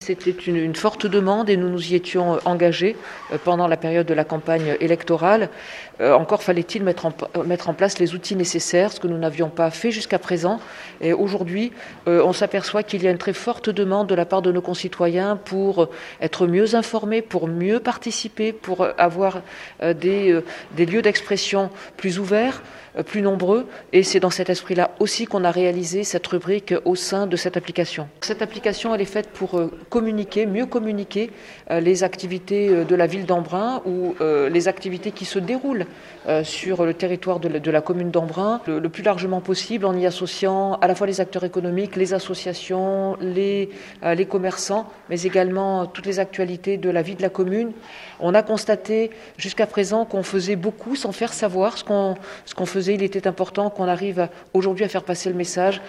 C'était une forte demande et nous nous y étions engagés pendant la période de la campagne électorale. Encore fallait-il mettre en place les outils nécessaires, ce que nous n'avions pas fait jusqu'à présent. Et aujourd'hui, on s'aperçoit qu'il y a une très forte demande de la part de nos concitoyens pour être mieux informés, pour mieux participer, pour avoir des lieux d'expression plus ouverts, plus nombreux. Et c'est dans cet esprit-là aussi qu'on a réalisé cette rubrique au sein de cette application. Cette application, elle est faite pour mieux communiquer les activités de la ville d'Embrun ou les activités qui se déroulent sur le territoire de la commune d'Embrun le plus largement possible, en y associant à la fois les acteurs économiques, les associations, les commerçants, mais également toutes les actualités de la vie de la commune. On a constaté jusqu'à présent qu'on faisait beaucoup sans faire savoir ce qu'on faisait. Il était important qu'on arrive aujourd'hui à faire passer le message